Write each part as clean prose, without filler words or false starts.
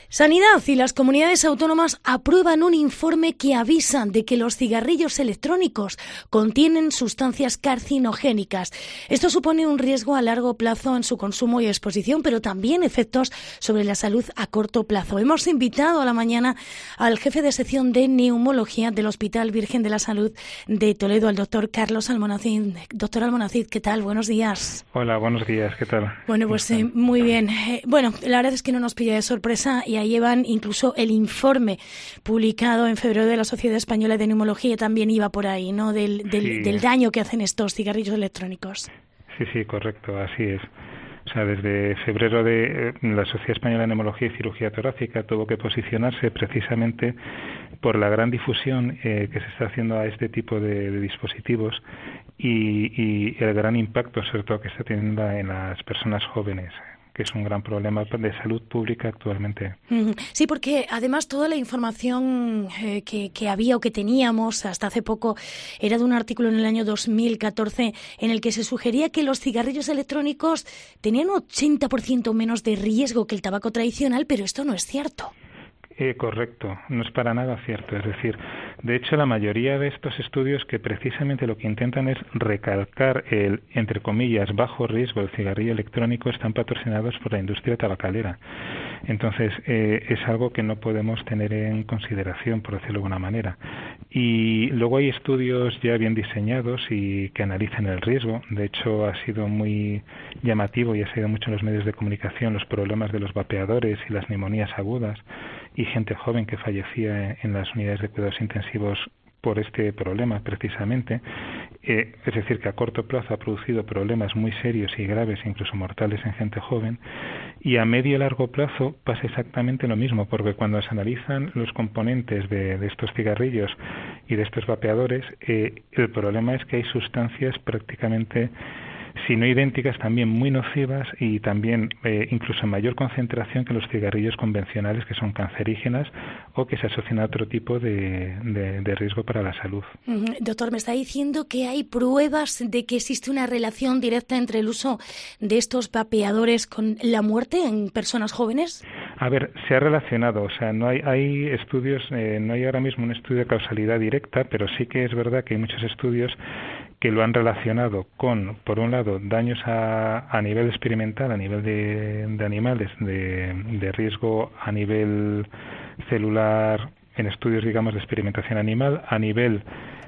Sanidad y las comunidades autónomas aprueban un informe que avisa de que los cigarrillos electrónicos contienen sustancias carcinogénicas. Esto supone un riesgo a largo plazo en su consumo y exposición, pero también efectos sobre la salud a corto plazo. Hemos invitado a la mañana al jefe de sección de neumología del Hospital Virgen de la Salud de Toledo, al doctor Carlos Almonacid. Doctor Almonacid, ¿qué tal? Buenos días. Hola, buenos días, ¿qué tal? Bueno, pues muy bien. Bueno, la verdad es que no nos pilla de sorpresa y ahí llevan incluso el informe publicado en febrero de la Sociedad Española de Neumología, también iba por ahí, ¿no? Del daño que hacen estos cigarrillos electrónicos. Sí, correcto, así es. O sea, desde febrero de la Sociedad Española de Neumología y Cirugía Torácica tuvo que posicionarse precisamente por la gran difusión que se está haciendo a este tipo de dispositivos y el gran impacto, sobre todo, que está teniendo en las personas jóvenes, que es un gran problema de salud pública actualmente. Sí, porque además toda la información que había o que teníamos hasta hace poco era de un artículo en el año 2014 en el que se sugería que los cigarrillos electrónicos tenían un 80% menos de riesgo que el tabaco tradicional, pero esto no es cierto. Correcto, no es para nada cierto. Es decir, de hecho, la mayoría de estos estudios que precisamente lo que intentan es recalcar el, entre comillas, bajo riesgo del cigarrillo electrónico están patrocinados por la industria tabacalera. Entonces, es algo que no podemos tener en consideración, por decirlo de alguna manera. Y luego hay estudios ya bien diseñados y que analizan el riesgo. De hecho, ha sido muy llamativo y ha sido mucho en los medios de comunicación los problemas de los vapeadores y las neumonías agudas y gente joven que fallecía en las unidades de cuidados intensivos por este problema precisamente. Es decir, que a corto plazo ha producido problemas muy serios y graves, incluso mortales en gente joven, y a medio y largo plazo pasa exactamente lo mismo, porque cuando se analizan los componentes de estos cigarrillos y de estos vapeadores, el problema es que hay sustancias prácticamente, si no idénticas, también muy nocivas y también incluso en mayor concentración que los cigarrillos convencionales, que son cancerígenas o que se asocian a otro tipo de riesgo para la salud. Doctor, me está diciendo que hay pruebas de que existe una relación directa entre el uso de estos vapeadores con la muerte en personas jóvenes. A ver, se ha relacionado, o sea, no hay estudios, no hay ahora mismo un estudio de causalidad directa, pero sí que es verdad que hay muchos estudios que lo han relacionado con, por un lado, daños a nivel experimental, a nivel de animales, de riesgo a nivel celular, en estudios, digamos, de experimentación animal, a nivel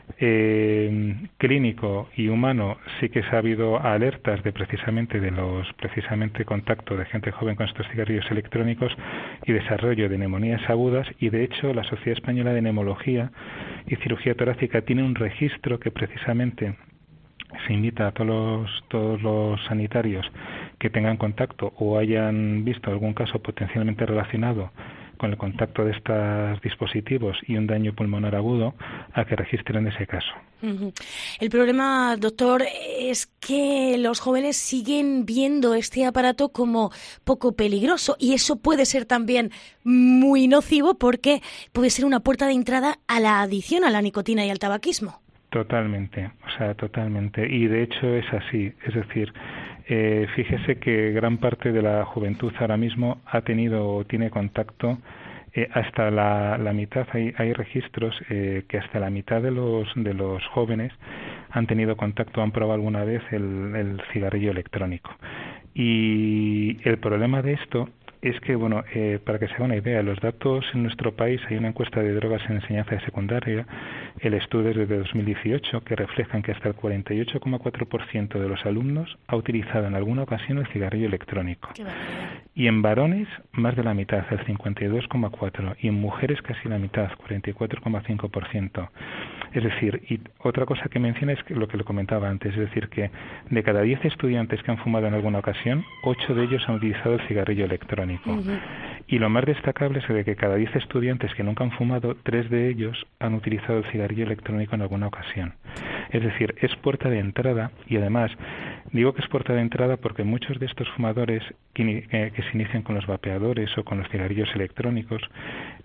clínico y humano sí que se ha habido alertas de precisamente contacto de gente joven con estos cigarrillos electrónicos y desarrollo de neumonías agudas, y de hecho la Sociedad Española de Neumología y Cirugía Torácica tiene un registro que precisamente se invita a todos los sanitarios que tengan contacto o hayan visto algún caso potencialmente relacionado con el contacto de estos dispositivos y un daño pulmonar agudo, a que registren ese caso. El problema, doctor, es que los jóvenes siguen viendo este aparato como poco peligroso, y eso puede ser también muy nocivo porque puede ser una puerta de entrada a la adicción a la nicotina y al tabaquismo. Totalmente, y de hecho es así, es decir, fíjese que gran parte de la juventud ahora mismo ha tenido o tiene contacto, hasta la mitad, hay registros que hasta la mitad de los jóvenes han tenido contacto, han probado alguna vez el cigarrillo electrónico. Y el problema de esto es que, bueno, para que se haga una idea, los datos en nuestro país, hay una encuesta de drogas en enseñanza de secundaria, el estudio es de 2018, que reflejan que hasta el 48,4% de los alumnos ha utilizado en alguna ocasión el cigarrillo electrónico. Y en varones, más de la mitad, el 52,4%, y en mujeres casi la mitad, 44,5%. Es decir, y otra cosa que menciona es lo que le comentaba antes, es decir, que de cada 10 estudiantes que han fumado en alguna ocasión, 8 de ellos han utilizado el cigarrillo electrónico. Y lo más destacable es que de cada 10 estudiantes que nunca han fumado, 3 de ellos han utilizado el cigarrillo electrónico en alguna ocasión. Es decir, es puerta de entrada, y además digo que es puerta de entrada porque muchos de estos fumadores que se inician con los vapeadores o con los cigarrillos electrónicos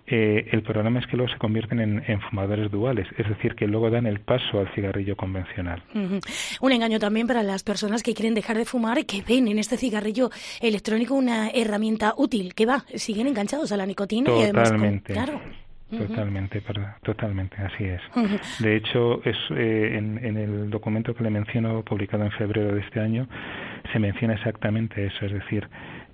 el problema es que luego se convierten en fumadores duales, es decir, que luego dan el paso al cigarrillo convencional. Un engaño también para las personas que quieren dejar de fumar y que ven en este cigarrillo electrónico una herramienta útil, que siguen enganchados a la nicotina. Totalmente. Y además, Totalmente, así es. De hecho, en el documento que le menciono, publicado en febrero de este año, se menciona exactamente eso, es decir,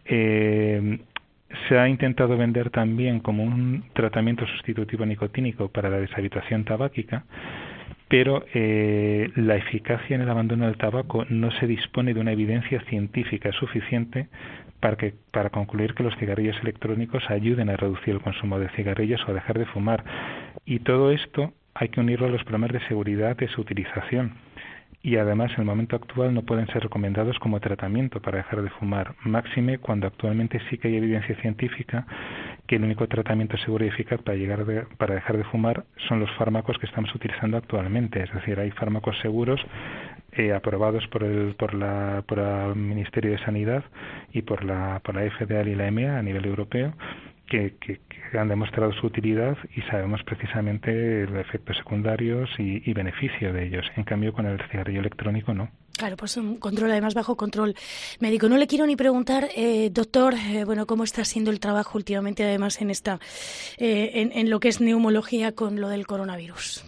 se ha intentado vender también como un tratamiento sustitutivo nicotínico para la deshabituación tabáquica, pero la eficacia en el abandono del tabaco no se dispone de una evidencia científica suficiente para concluir que los cigarrillos electrónicos ayuden a reducir el consumo de cigarrillos o a dejar de fumar. Y todo esto hay que unirlo a los problemas de seguridad de su utilización. Y además, en el momento actual no pueden ser recomendados como tratamiento para dejar de fumar, máxime cuando actualmente sí que hay evidencia científica que el único tratamiento seguro y eficaz para dejar de fumar son los fármacos que estamos utilizando actualmente. Es decir, hay fármacos seguros aprobados por el Ministerio de Sanidad y por la FDA y la EMEA a nivel europeo, que han demostrado su utilidad y sabemos precisamente los efectos secundarios y beneficio de ellos. En cambio, con el cigarrillo electrónico no. Claro, pues un control, además bajo control médico. No le quiero ni preguntar, doctor, cómo está siendo el trabajo últimamente, además en lo que es neumología con lo del coronavirus.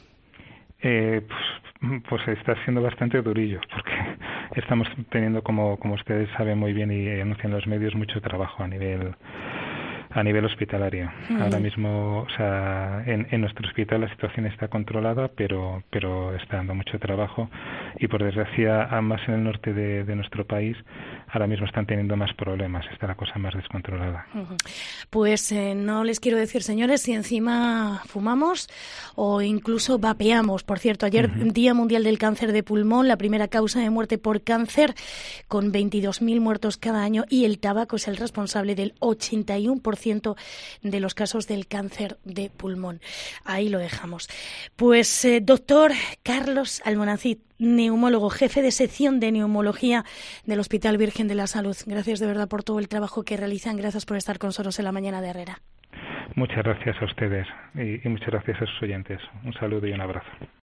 Pues está siendo bastante durillo, porque estamos teniendo, como ustedes saben muy bien y anuncian los medios, mucho trabajo a nivel hospitalario. Ahora mismo, en nuestro hospital la situación está controlada, pero está dando mucho trabajo y, por desgracia, más en el norte de nuestro país, ahora mismo están teniendo más problemas, está la cosa más descontrolada. Pues no les quiero decir, señores, si encima fumamos o incluso vapeamos. Por cierto, ayer, Día Mundial del Cáncer de Pulmón, la primera causa de muerte por cáncer, con 22.000 muertos cada año, y el tabaco es el responsable del 81% de los casos del cáncer de pulmón. Ahí lo dejamos. Pues doctor Carlos Almonacid, neumólogo, jefe de sección de neumología del Hospital Virgen de la Salud. Gracias de verdad por todo el trabajo que realizan. Gracias por estar con nosotros en la mañana de Herrera. Muchas gracias a ustedes y muchas gracias a sus oyentes. Un saludo y un abrazo.